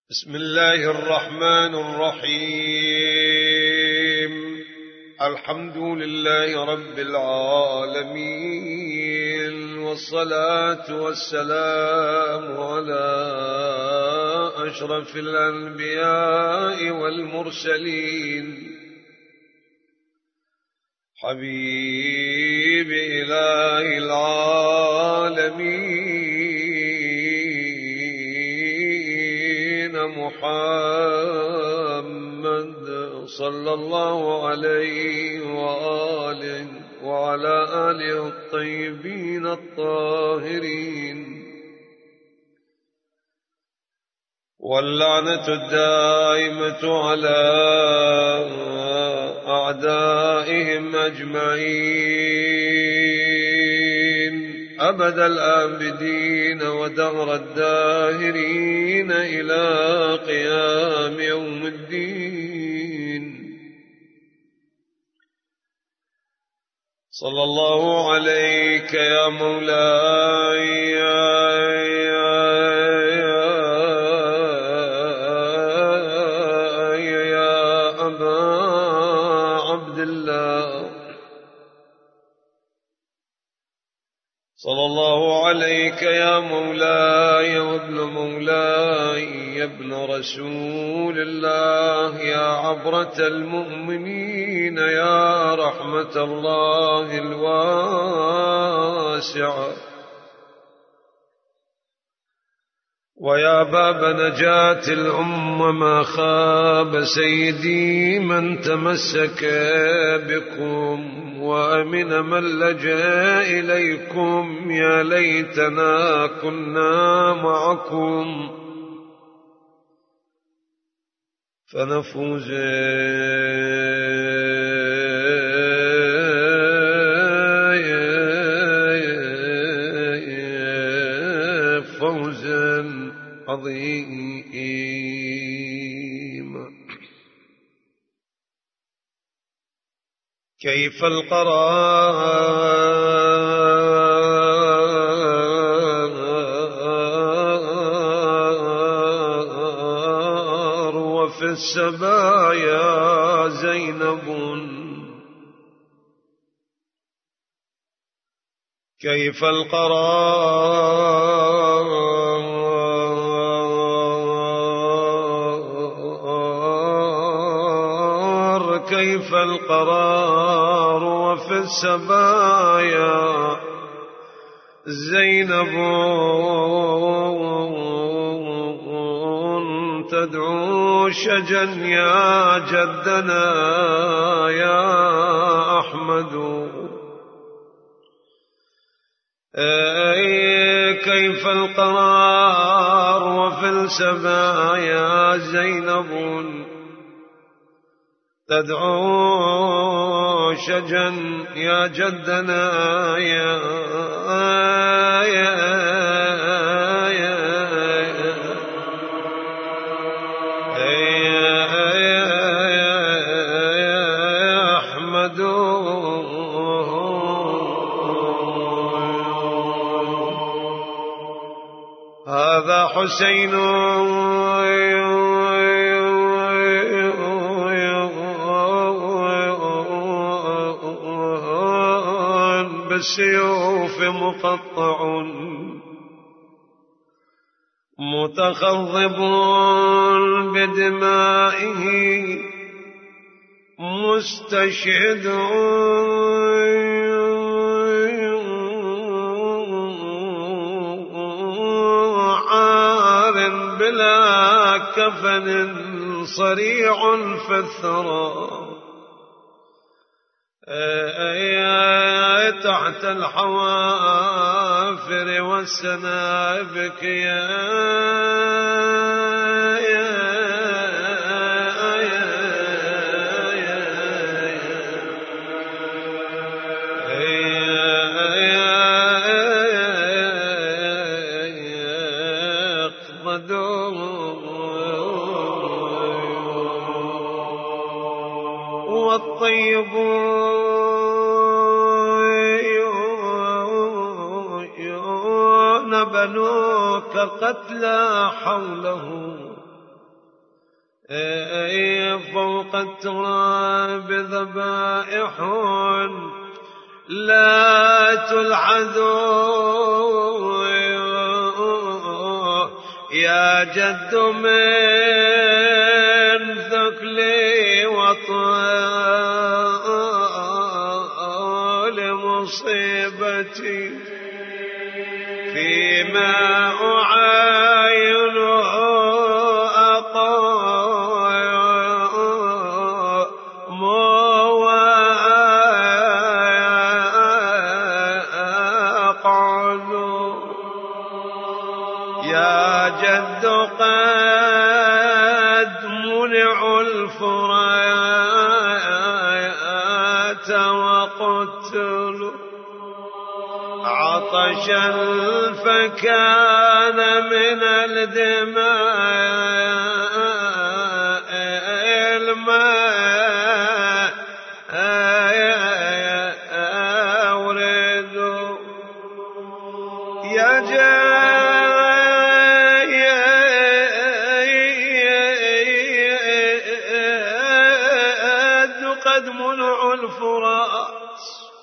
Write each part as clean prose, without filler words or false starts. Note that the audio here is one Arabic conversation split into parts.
بسم الله الرحمن الرحيم. الحمد لله رب العالمين، والصلاة والسلام على أشرف الأنبياء والمرسلين، حبيب إله العالمين محمد صلى الله عليه وآله وعلى آله الطيبين الطاهرين، واللعنة الدائمة على أعدائهم أجمعين أبد الآبدين ودهر الداهرين إلى قيام يوم الدين. صلى الله عليك يا مولاي يا أبا عبد الله، صلى الله عليك يا مولاي وابن مولاي يا ابن رسول الله، يا عبرة المؤمنين، يا رحمة الله الواسعة، ويا باب نجاة الأمة. ما خاب سيدي من تمسك بكم، وأمن من لجأ إليكم. يا ليتنا كنا معكم فنفوز فوزا عظيما. كيف القرار وفي السبايا زينب، كيف القرار، كيف القرار وفي السبايا زينب تدعو شجا يا جدنا يا أحمد. كيف القرار وفي السبايا زينب تدعو شجا يا جدنا يا أحمد. هذا حسين بالسيوف مقطع، متخضب بدمائه مستشهد، عار بلا كفن صريع في الثرى، تحت الحوافر والسنابك والطيبون بنوك قتلى حوله، فوق التراب ذبائح لا تلحد يا جد من ثقلي وطال مصيبتي فيما أعاين يا جد قد منع الفرات وقتل عطشا فكان من الدماء الماء أورد يا قد منع الفرات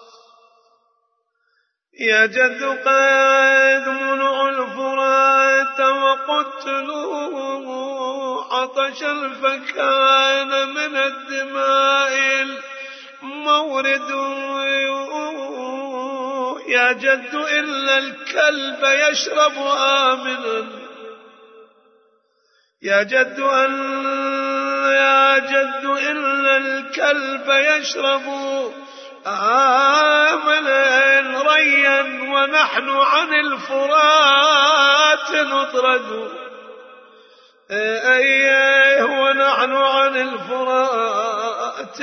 يا جد قد منع الفرات وقتلوا عطشا فكان من الدماء المورد يا جد إلا الكلب يشرب آمنا يا جد إلا الكلب يشرب آمنا ريا ونحن عن الفرات نطرد ونحن عن الفرات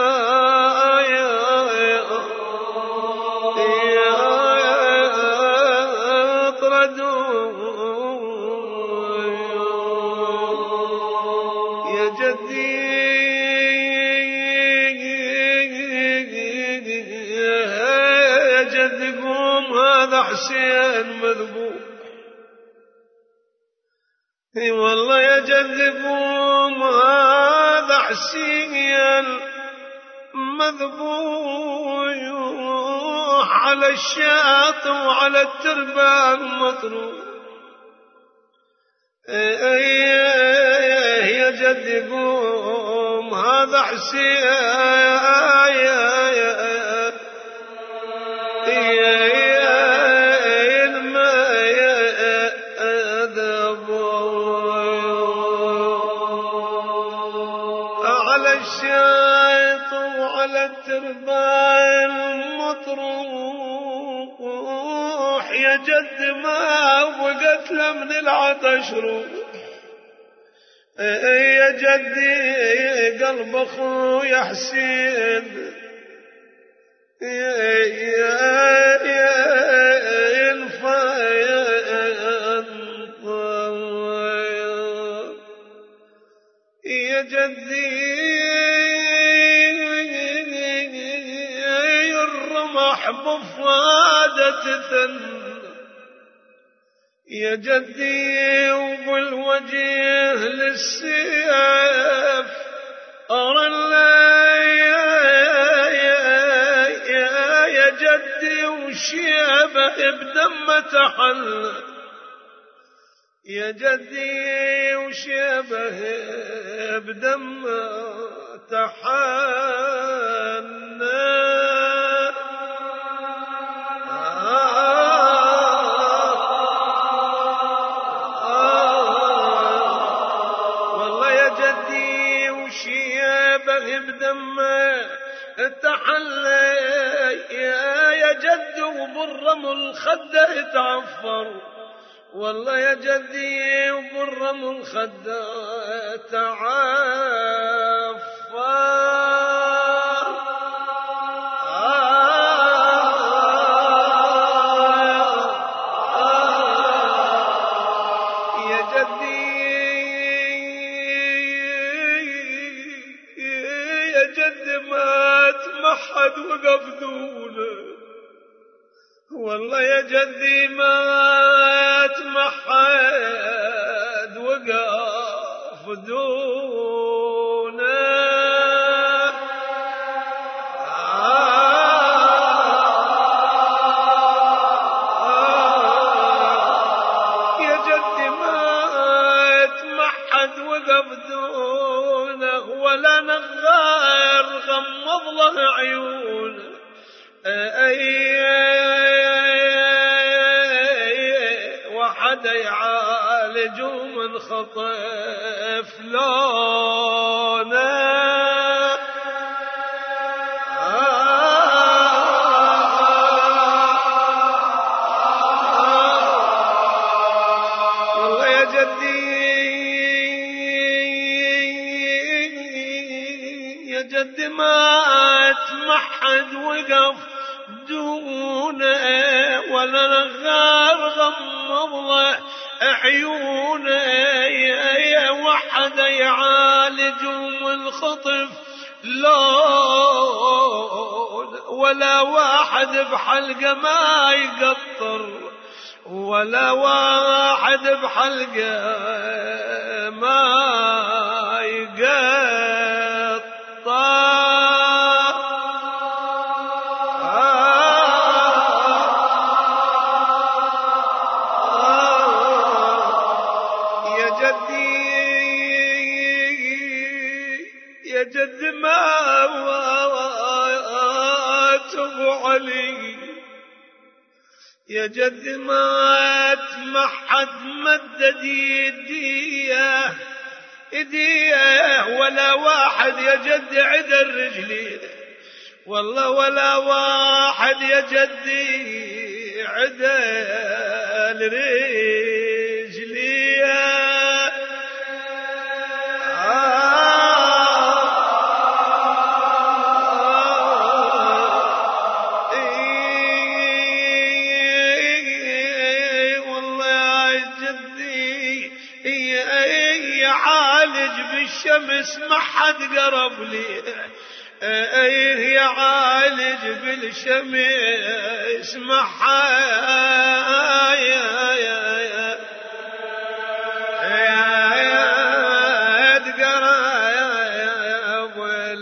نطرد يا جدي يا جدي قوم هذا حسين مذبوح والله يا جدي قوم هذا حسين مذبوح على الشاط وعلى التربان مطروح يا جدي قوم هذا حسين على الشاط وعلى التربان مطروح يا جد ما وقت له من العطش روح يا جدي قلب اخويا حسين يا جدي الرمح بفادة ثن يا جدي وبالوجه للسيف أرى يا جدي وشيبه بدم تحل يا جدي وشيبه بدم تحل والله يا جدي وشيبه بدم تحل يا جد وبالرمل خده تعفر والله يا جدي وبالرمل خده تعفر يا جدي يا جد مات ما حد وقف دونه والله يا جدي مات ما حد وقف يا جدي ما اتمحد وقف دونه ولا نغار غمض له عيونه وحد يعالج من خطف لونه والله يا جدي ما اتمحد وقف دونه ولا نغار غمض له عيونه وحد يعالج من خطف لون ولا واحد بحلقه ما يقطر ولا واحد بحلقه ما يقطر يا جد ما تبو علي يا جد ما تمحد مدد يديه ولا واحد يا جد عدل رجلي والله ولا واحد يا جدي عدل رجلي بالشمس ما حد قرب لي يعالج بالشمس ما حد قرب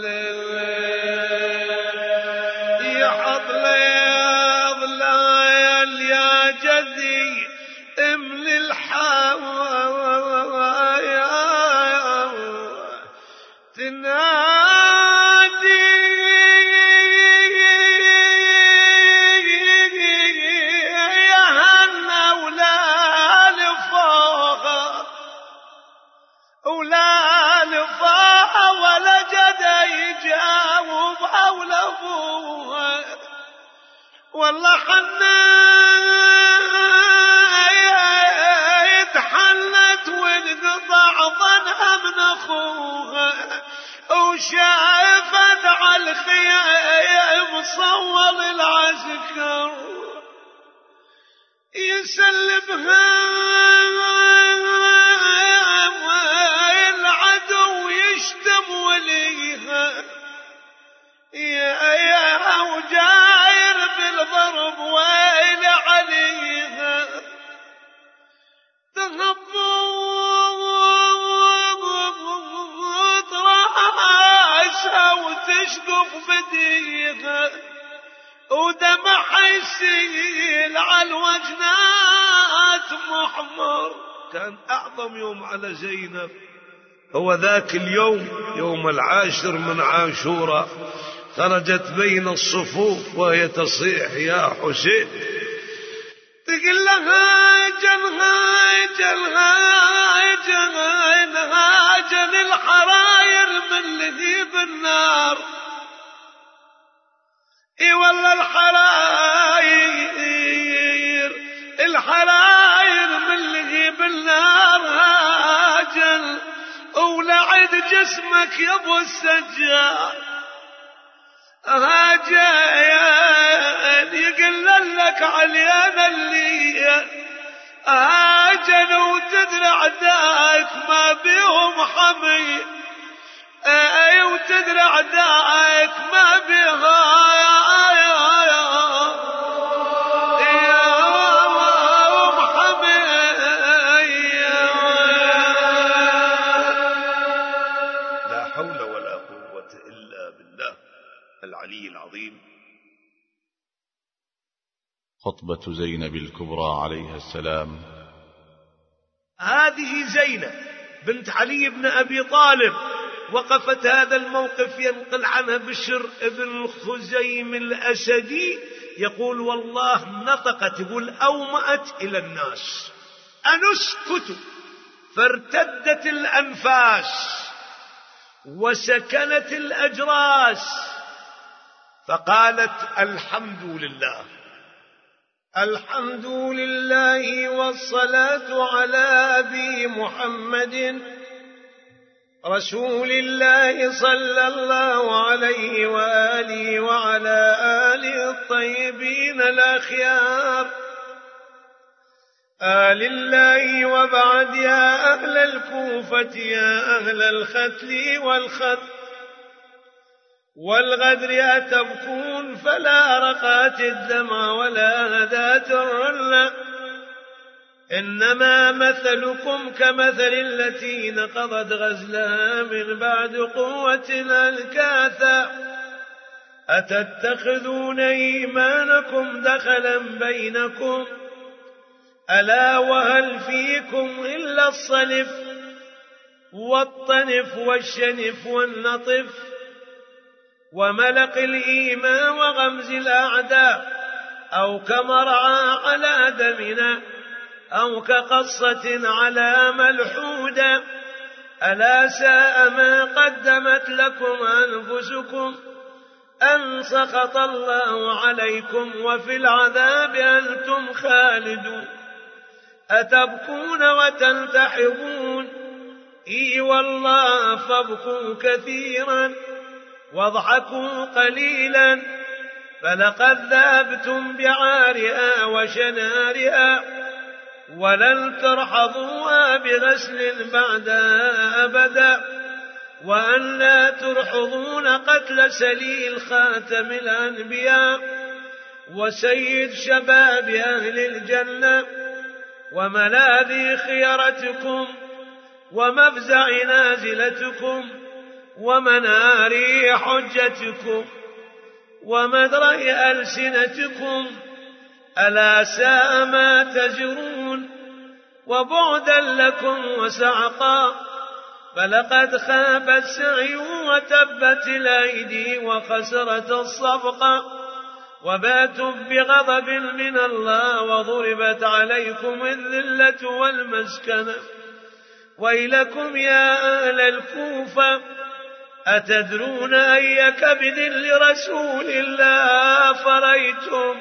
يحط لي ظلال يا جدي املي الحوايا تنادي يا هنا ولا لفوها ولا لفوها ولا جدا يجاوب حول ابوها والله تحلت وانقطع ظنها من اخوها وشافت على الخيام صول العسكر يسلمها العدو يشتم وليها يا وجاير بالضرب ويل عليها تهبط راسها وتشقف بديها ودمع يسيل على الوجنات محمر. كان أعظم يوم على زينب هو ذاك اليوم، يوم 10 من عاشوراء، خرجت بين الصفوف وهي تصيح يا حسين، تقول لها هاجل هاجل هاجل هاجل الحراير من لهيب النار. اي والله الحراير من لهيب النار هاجل، ولعد جسمك يا ابو السجاد هاجل يقل لك علينا اللي هاجل وتدري اعدائك ما بيهم حمي، وتدري اعدائك ما بيها العلي العظيم. خطبة زينب الكبرى عليها السلام. هذه زينب بنت علي بن أبي طالب وقفت هذا الموقف، ينقل عنها بشر ابن خزيم الأسدي يقول والله نطقت، يقول أومأت إلى الناس أن اسكتوا، فارتدت الأنفاس وسكنت الأجراس، فقالت الحمد لله الحمد لله والصلاة على أبي محمد رسول الله صلى الله عليه وآله وعلى آله الطيبين الأخيار آل الله. وبعد يا أهل الكوفة يا أهل الختل والغدر أتبكون فلا رقات الدمع ولا هدات الرنة، إنما مثلكم كمثل التي نقضت غزلها من بعد قوة أنكاثا، أتتخذون إيمانكم دخلا بينكم، ألا وهل فيكم إلا الصلف والطنف والشنف والنطف وملق الإيمان وغمز الأعداء، أو كمرعى على دمنا أو كقصة على ملحودة، ألا ساء ما قدمت لكم أنفسكم أن سخط الله عليكم وفي العذاب أنتم خالدون. أتبكون وتنتحبون إي والله فابكوا كثيرا واضحكوا قليلا، فلقد ذابتم بعارها وشنارها ولن ترحضوها بغسل بعدها أبدا، وأن لا ترحضون قتل سليل خاتم الأنبياء وسيد شباب أهل الجنة وملاذي خيرتكم ومفزع نازلتكم ومناري حجتكم ومدرأ ألسنتكم، ألا ساء ما تزرون وبعدا لكم وسعقا، فلقد خاب السعي وتبت الأيدي وخسرت الصفقة، وباتوا بغضب من الله وضربت عليكم الذلة والمسكنة. ويلكم يا أهل الكوفة، أتدرون أي كبد لرسول الله فريتم،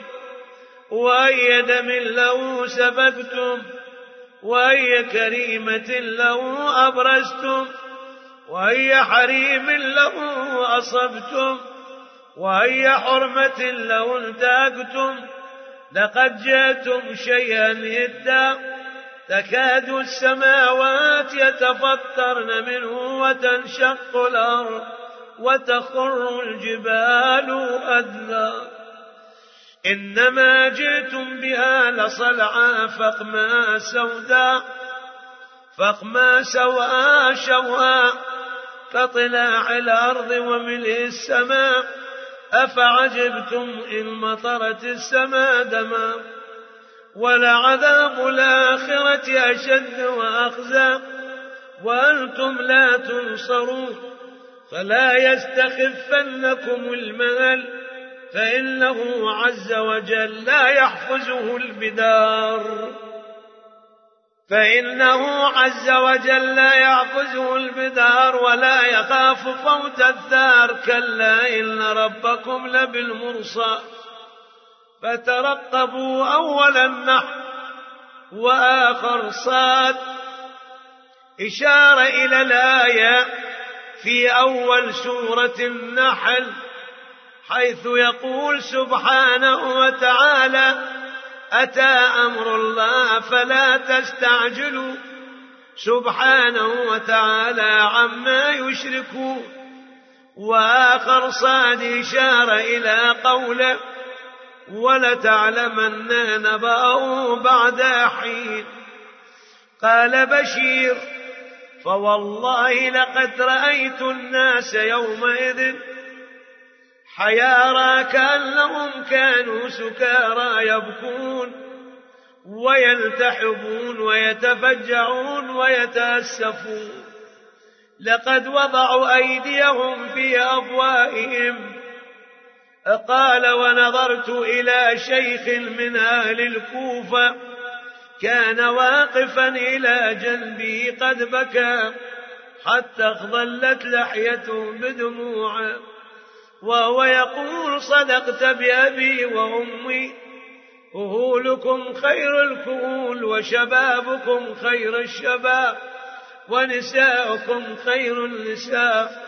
وأي دم له سفكتم، وأي كريمة له أبرزتم، وأي حريم له أصبتم، وأي حرمة له انتهكتم. لقد جاءتم شيئا إدا، تكاد السماوات يتفطرن منه وتنشق الأرض وتخر الجبال هدا. إنما جئتم بها لصلعا فقما سودا، فقما سواء شوها كطلاع الأرض وملء السماء، أفعجبتم إن مطرت السماء دما، ولعذاب الآخرة أشد وأخزى وأنتم لا تنصرون. فلا يستخفنكم المال، فإنه عز وجل لا يحفزه البدار، فإنه عز وجل لا يحفزه البدار ولا يخاف فوت الثار. كلا إن ربكم لبالمرصاد، فترقبوا أول النحل وآخر صاد. إشارة إلى الآية في أول سورة النحل حيث يقول سبحانه وتعالى: أتى أمر الله فلا تستعجلوا، سبحانه وتعالى عما يشركون. وآخر صاد إشارة إلى قوله: ولتعلمن نبأه بعد حين. قال بشير: فوالله لقد رأيت الناس يومئذ حيارى كأنهم كانوا سكارى يبكون ويلتحبون ويتفجعون ويتأسفون. لقد وضعوا أيديهم في أفواههم. قال: ظلت إلى شيخ من أهل الكوفة كان واقفا إلى جنبي قد بكى حتى اخضلت لحيته بدموعه وهو يقول: صدقت بأبي وأمي، كهولكم خير الكهول وشبابكم خير الشباب ونساؤكم خير النساء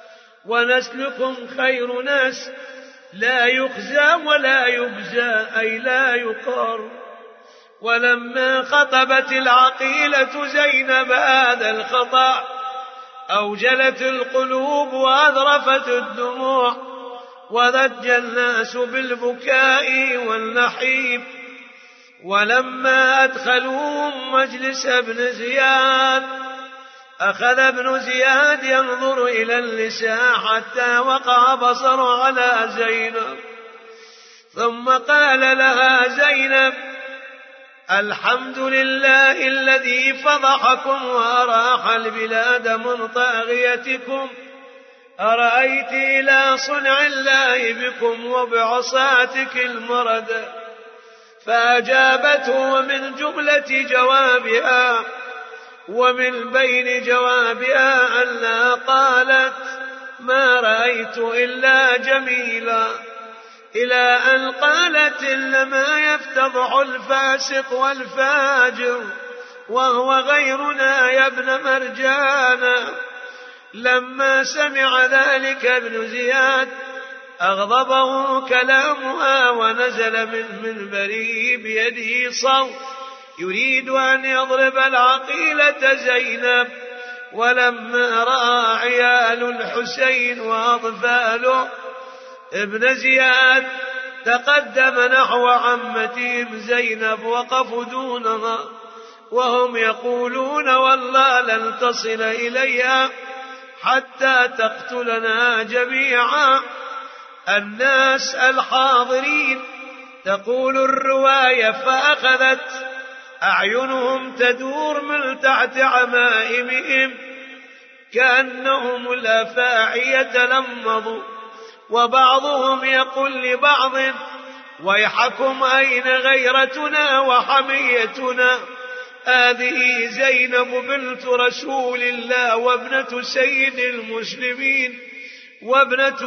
ونسلكم خير نسل، لا يخزى ولا يبزى أي لا يقار. ولما خطبت العقيلة زينب هذا الخطأ أوجلت القلوب وأذرفت الدموع وضج الناس بالبكاء والنحيب. ولما أدخلوهم مجلس ابن زياد أخذ ابن زياد ينظر إلى النساء حتى وقع بصره على زينب، ثم قال لها: زينب، الحمد لله الذي فضحكم وأراح البلاد من طاغيتكم. أرأيت إلى صنع الله بكم وبعصاتك المردة. فأجابته ومن جملة جوابها ومن بين جوابها أنها قالت: ما رأيت إلا جميلا، إلى أن قالت: إنما يفتضح الفاسق والفاجر وهو غيرنا يا ابن مرجانا. لما سمع ذلك ابن زياد أغضبه كلامها ونزل من منبره بيده صوت يريد أن يضرب العقيلة زينب. ولما رأى عيال الحسين وأطفاله ابن زياد تقدم نحو عمتهم زينب وقفوا دونها وهم يقولون: والله لن تصل إليها حتى تقتلنا جميعا. الناس الحاضرين تقول الرواية: فأخذت أعينهم تدور من تحت عمائمهم كأنهم الأفاعي يتلمضوا، وبعضهم يقول لبعض: ويحكم أين غيرتنا وحميتنا؟ هذه زينب بنت رسول الله وابنة سيد المسلمين وابنة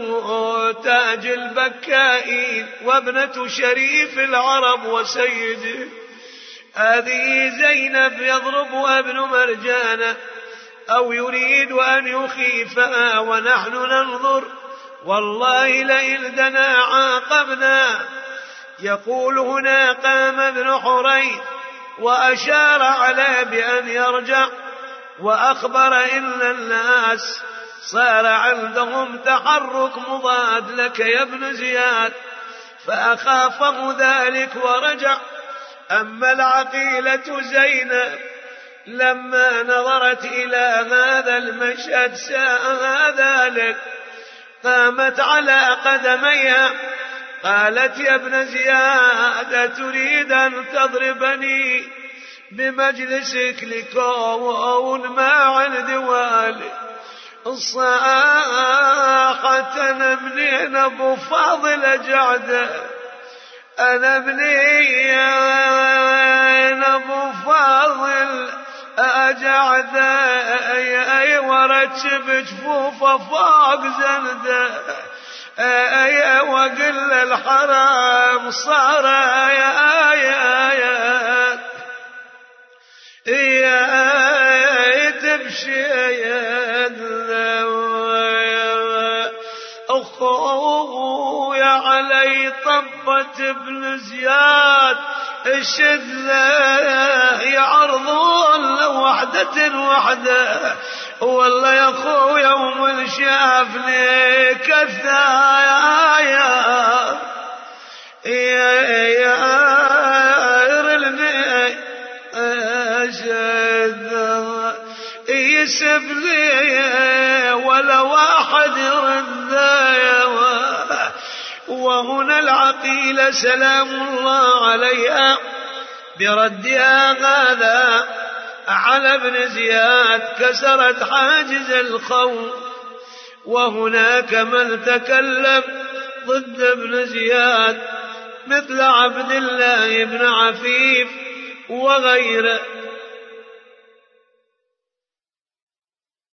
تاج البكائين وابنة شريف العرب وسيد. هذه زينب يضربها ابن مرجانة أو يريد أن يخيفها ونحن ننظر، والله لئن دنا عاقبنا. يقول: هنا قام ابن حريث وأشار على بأن يرجع وأخبر إن الناس صار عندهم تحرك مضاد لك يا ابن زياد، فأخافه ذلك ورجع. أما العقيلة زينب لما نظرت إلى هذا المشهد ساءها ذلك، قامت على قدميها قالت: يا ابن زياد، تريد أن تضربني بمجلسك لكون ما عندي والي؟ صاحة أنا ابني أبو فاضل جعده، أنا ابني أبو فاضل أجعده، أي ورتشب جفوفه فوق زنده، أي وقل الحرام صار يا تمشي أخويا علي طبت ابن زياد الشدة يعرضون وحدة وحدة. والله يا أخويا ومن شافني كالثايا يرلني أشد يسب لي ولا واحد يردايا وهنا العقيل سلام الله عليها بردها هذا على ابن زياد كسرت حاجز الخوف. وهناك من تكلم ضد ابن زياد مثل عبد الله بن عفيف وغيره